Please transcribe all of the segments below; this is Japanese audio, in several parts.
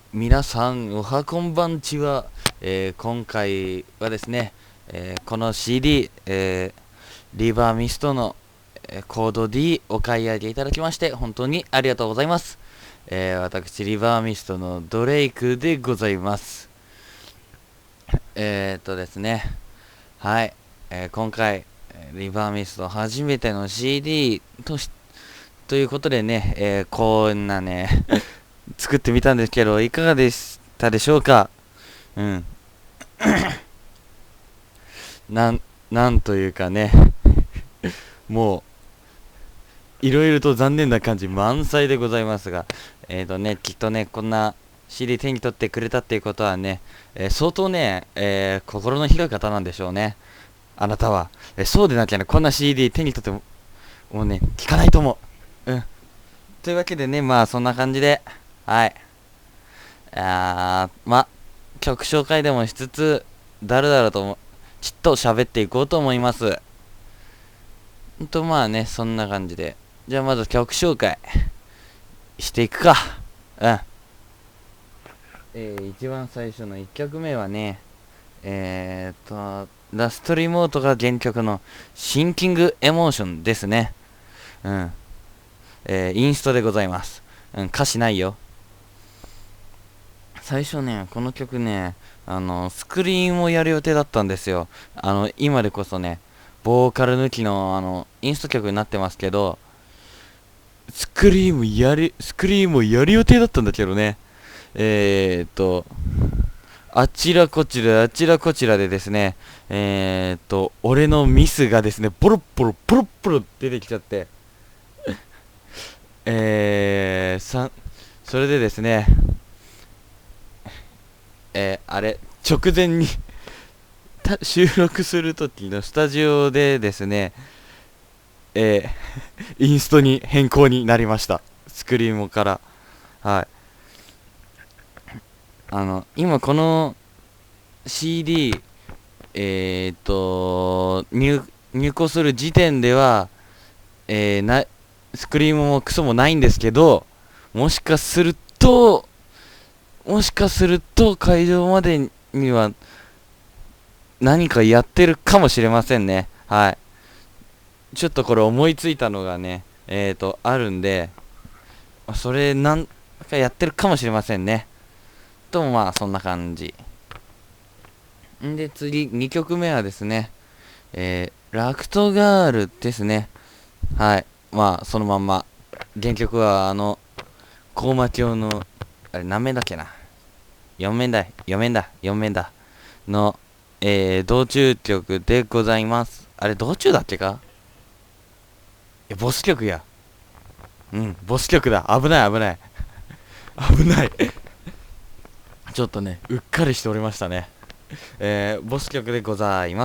皆さん、おはこんばんちは。今回はですね、この CD、リバーミストの、コード D お買い上げいただきまして、本当にありがとうございます。私、リバーミストのドレイクでございます。ですね、はい、今回、リバーミスト初めての CD ということでね、こんなね、作ってみたんですけど、いかがでしたでしょうか？うん。なん、なんというかね、もう、いろいろと残念な感じ満載でございますが、きっとね、こんな CD 手に取ってくれたっていうことはね、相当ね、心の広い方なんでしょうね。あなたは。そうでなきゃね、こんな CD 手に取ってもうね、聞かないと思う。うん。というわけでね、まあ、そんな感じで、はい。曲紹介でもしつつ、だらだらとちっと喋っていこうと思います。まあね、そんな感じで。じゃあまず曲紹介していくか。うん。一番最初の1曲目はね、ラストリモートが原曲のシンキングエモーションですね。うん。インストでございます。うん、歌詞ないよ。最初ね、この曲ね、スクリーンをやる予定だったんですよ。今でこそね、ボーカル抜きの、インスト曲になってますけど、スクリームをやる予定だったんだけどね。えーっと、あちらこちらでですね、俺のミスがですね、ポロッポロ出てきちゃって、えー、さ、それでですね、直前に収録するときのスタジオでですね、えインストに変更になりました。スクリームから。はい。今この CD、入稿する時点では、えー、な、スクリームもクソもないんですけど、もしかすると、会場までには何かやってるかもしれませんね。はい。ちょっとこれ思いついたのがね、あるんで、それなんかやってるかもしれませんね。まあ、そんな感じ。んで、次、2曲目はですね、ラクトガールですね。はい。まあ、そのまんま。原曲は、高魔教の、あれ、何面だっけな。4面だ。の、道中曲でございます。あれ、道中だっけか？いや、ボス曲や。うん、ボス曲だ。危ない、危ない。危ない。ちょっとね、うっかりしておりましたね。ボス曲でございます。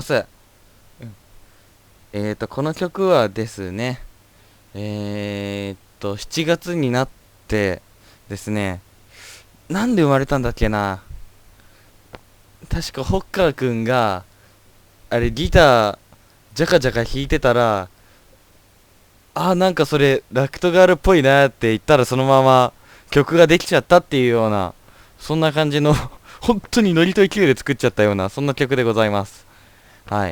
この曲はですね、7月になってですね、なんで生まれたんだっけな。確かホッカーくんが、あれギター、ジャカジャカ弾いてたら、なんかそれ、ラクトガールっぽいなって言ったらそのまま曲ができちゃったっていうような、そんな感じの本当にノリと勢いで作っちゃったような、そんな曲でございます。はい。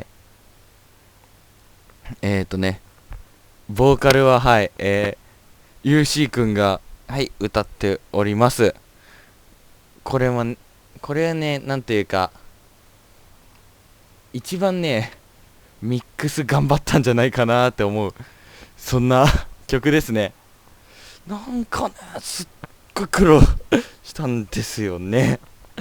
ね、ボーカルは、はい、UC くんが、はい、歌っております。これも、これはね、なんていうか、一番ね、ミックス頑張ったんじゃないかなって思う、そんな曲ですね。なんかね、すっごい苦労したんですよね。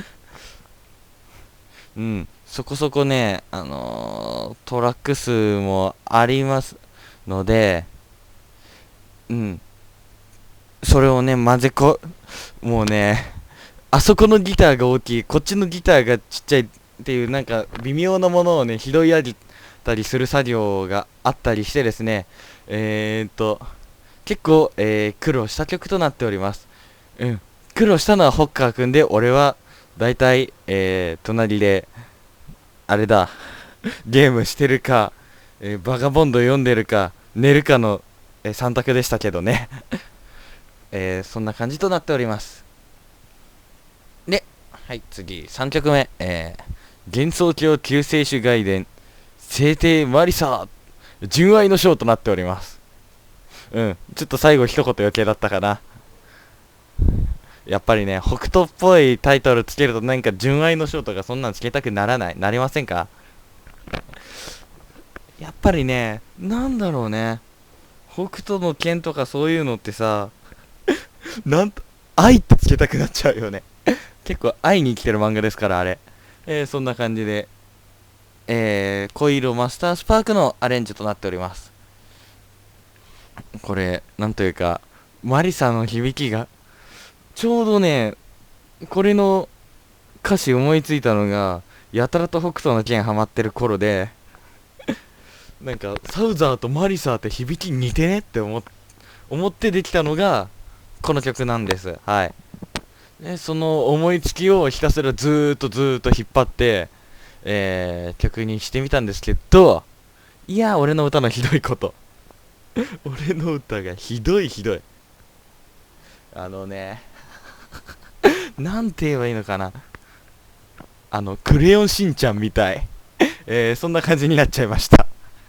うん、そこそこね、トラック数もありますので、うん、それをね、もうね、あそこのギターが大きい、こっちのギターがちっちゃいっていう、なんか微妙なものをね、拾い上げたりする作業があったりしてですね、結構、苦労した曲となっております。うん。苦労したのはホッカーくんで、俺は、だいたい、隣で、あれだ、ゲームしてるか、バガボンド読んでるか、寝るかの、3択でしたけどね。そんな感じとなっております。 はい、次、3曲目。幻想郷救世主外伝、聖帝マリサー、純愛の章となっております。うん、ちょっと最後一言余計だったかな。やっぱりね、北斗っぽいタイトルつけるとなんか純愛の章とかそんなんつけたくならない。なりませんか？やっぱりね、なんだろうね。北斗の剣とかそういうのってさ、愛ってつけたくなっちゃうよね。結構愛に生きてる漫画ですから、あれ。そんな感じで、恋色マスタースパークのアレンジとなっております。これ、なんというか、マリサの響きが、ちょうどね、これの歌詞思いついたのが、やたらと北斗の剣ハマってる頃で、なんか、サウザーとマリサーって響き似てねって思ってできたのが、この曲なんです。はい。で、その思いつきをひたすらずーっと引っ張って、曲にしてみたんですけど、いや、俺の歌のひどいこと。俺の歌がひどい。あのね、なんて言えばいいのかな。クレヨンしんちゃんみたい。そんな感じになっちゃいました。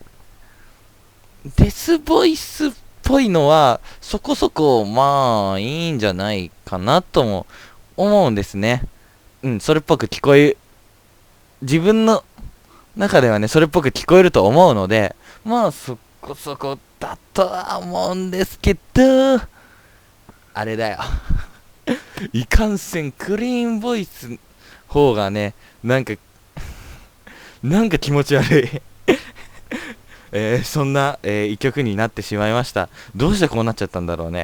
デスボイスっぽいのは、そこそこ、まあ、いいんじゃないかなとも思うんですね。うん、それっぽく自分の中ではね、それっぽく聞こえると思うので、まあ、そこそこだとは思うんですけど、あれだよ。いかんせん、クリーンボイス方がね、なんか気持ち悪い。そんな、一曲になってしまいました。どうしてこうなっちゃったんだろうね。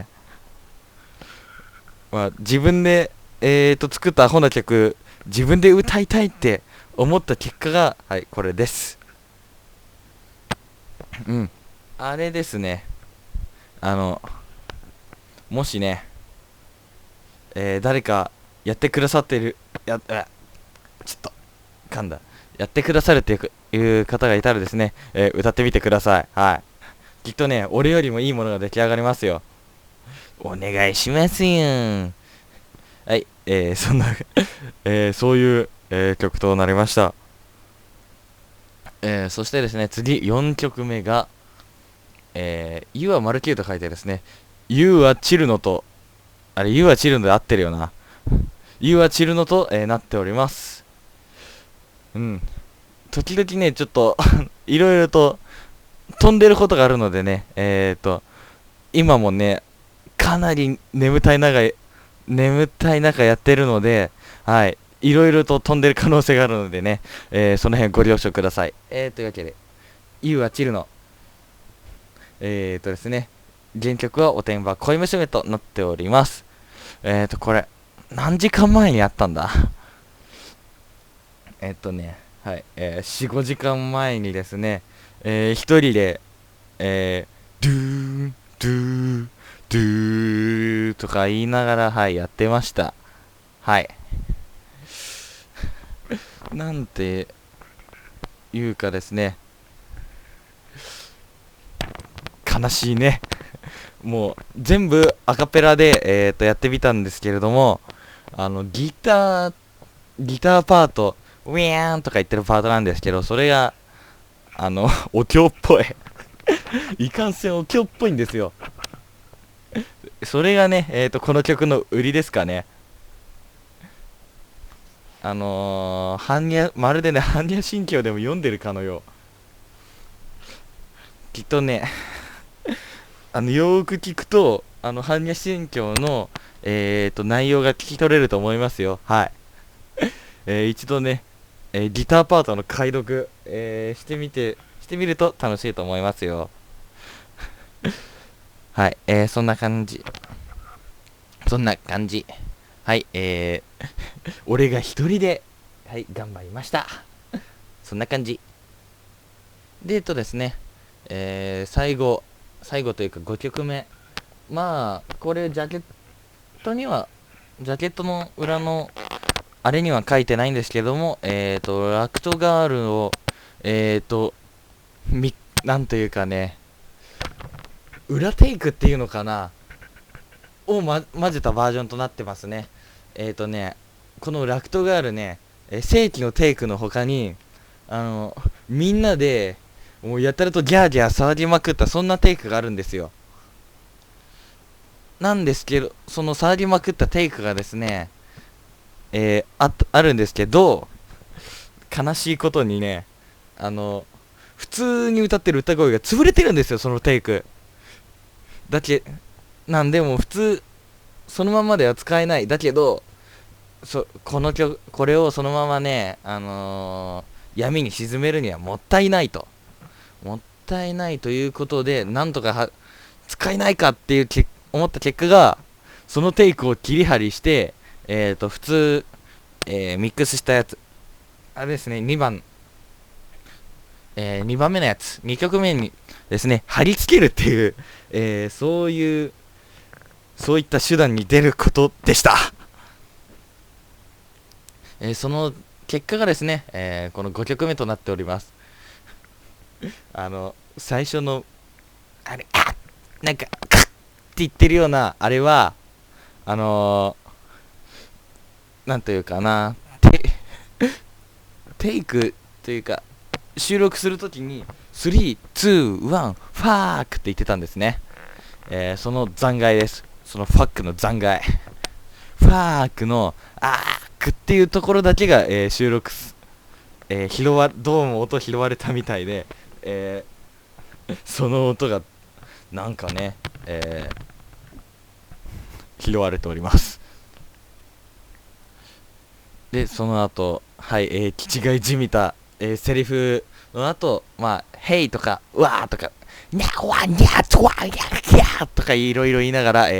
まあ、自分で、作ったアホな曲、自分で歌いたいって思った結果が、はい、これです。うん。あれですね。あの、もしね、誰かやってくださってる、ちょっと、噛んだ。やってくださるっていう方がいたらですね、歌ってみてください。はい。きっとね、俺よりもいいものが出来上がりますよ。お願いしますよ。はい、そんなそういう、曲となりました。そしてですね、次、4曲目が、You は丸9と書いてですね、You はチルノと、あれ、You はチルノで合ってるよな。You はチルノと、なっております。うん。時々ね、ちょっといろいろと飛んでることがあるのでね、今もね、かなり眠たい中やってるので、はい、いろいろと飛んでる可能性があるのでね、その辺ご了承ください。というわけで、You はチルノ、ですね、原曲はおてんば恋娘となっております。これ、何時間前にやったんだはい、4、5時間前にですね、一人で、ドゥー、ドゥー、ドゥーとか言いながら、はい、やってました。はい。なんていうかですね、悲しいね。もう、全部アカペラで、やってみたんですけれども、ギターパート、ウィーンとか言ってるパートなんですけど、それが、お経っぽい。いかんせんお経っぽいんですよ。それがね、この曲の売りですかね。まるでね、般若心経でも読んでるかのよう。きっとね、よーく聞くと、般若心経の、内容が聞き取れると思いますよ。はい。一度ね、ギターパートの解読、してみると楽しいと思いますよ。はい、そんな感じ。そんな感じ。はい、俺が一人で、はい、頑張りました。そんな感じ。で、ですね、最後というか5曲目。まあ、これ、ジャケットの裏の、あれには書いてないんですけども、ラクトガールを、えーと、なんというかね、裏テイクっていうのかな混ぜたバージョンとなってますね。 このラクトガールね、正規のテイクの他に、みんなで、もうやたらとギャーギャー騒ぎまくったそんなテイクがあるんですよ。なんですけど、その騒ぎまくったテイクがですね、あるんですけど、悲しいことにね、普通に歌ってる歌声が潰れてるんですよ、そのテイク。だけ、なんでもう普通、そのままでは使えない。だけど、これをそのままね、闇に沈めるにはもったいないと。もったいないということで、なんとか使えないかっていう思った結果が、そのテイクを切り張りして、普通、ミックスしたやつ、あれですね、2番目のやつ、2曲目にですね、貼り付けるっていう、そういった手段に出ることでした。その結果がですね、この5曲目となっております。最初の、なんか、カッって言ってるような、あれは、なんというかな、テイクというか、収録するときに、3、2、1、ファークって言ってたんですね。その残骸です。そのファックの残骸。ファークの、っていうところだけが、収録どうも音拾われたみたいで、その音がなんかね、拾われております。でその後はい、気違いじみた、セリフの後、まあヘイとかわーとかにゃわにゃとわにゃきゃとかいろいろ言いながら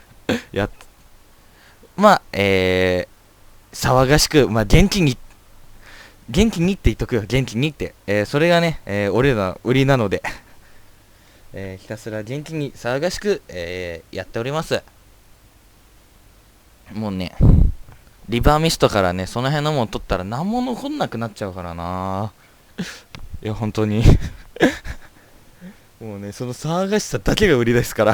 まあ騒がしく、まあ、元気にって言っとくよ、元気にって、それがね、俺らの売りなので、ひたすら元気に騒がしく、やっております。もうね、リバーミストからね、その辺のもん取ったら何も残んなくなっちゃうからな。いや、本当にもうね、その騒がしさだけが売りですから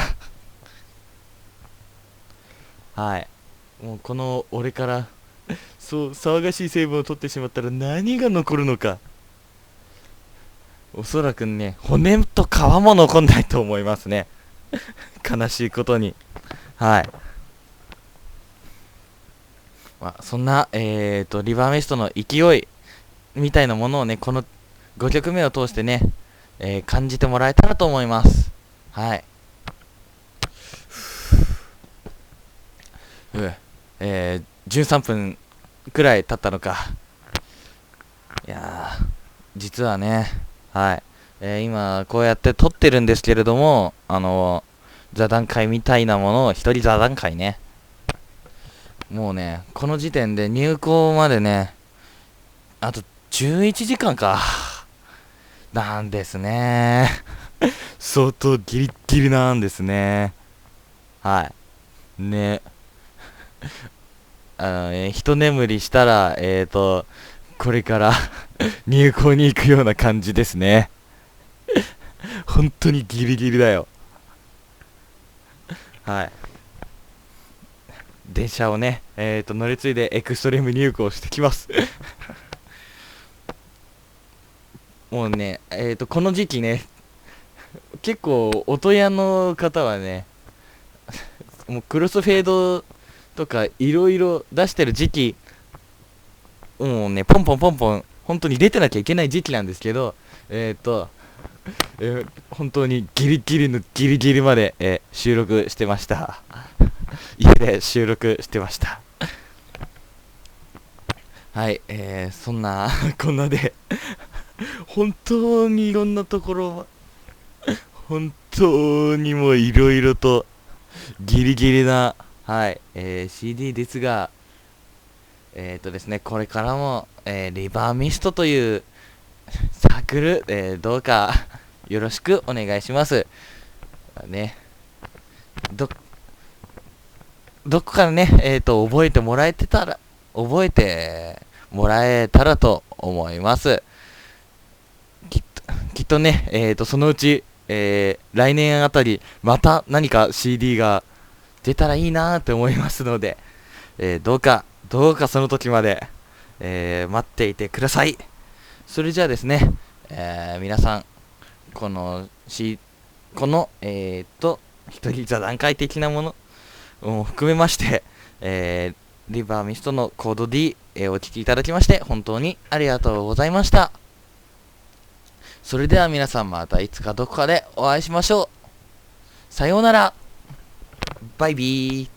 はい。もうこの俺からそう騒がしい成分を取ってしまったら何が残るのか。おそらくね、骨と皮も残んないと思いますね悲しいことに。はい。まあ、そんな、リバーメストの勢いみたいなものをね、この5曲目を通してね、感じてもらえたらと思います。はい。13分くらい経ったのか。いやー、実はね、はい。今、こうやって撮ってるんですけれども、座談会みたいなものを一人座談会ね。もうね、この時点で入校までね、あと11時間か。なんですね。相当ギリッギリなんですね。はい。ね。一眠りしたら、これから入校に行くような感じですね。本当にギリギリだよ。はい。電車をね、乗り継いでエクストリーム入校してきますもうね、この時期ね、結構、音屋の方はね、もうクロスフェードとかいろいろ出してる時期、もうね、ポンポンポンポン、本当に出てなきゃいけない時期なんですけど、本当にギリギリのギリギリまで、収録してました家で収録してましたはい、そんなこんなで本当にいろんなところ、本当にもういろいろとギリギリな、はい、CD ですが、ですね、これからも、リバーミストというサークル、どうかよろしくお願いします。ね、どこからね、覚えてもらえたらと思います。きっとね、そのうち、来年あたり、また何か CD が出たらいいなーって思いますので、どうかどうかその時まで、待っていてください。それじゃあですね、皆さん、この、一人座談会的なものを含めまして、リバーミストのコード D、お聞きいただきまして、本当にありがとうございました。それでは皆さんまたいつかどこかでお会いしましょう。さようなら。バイビー。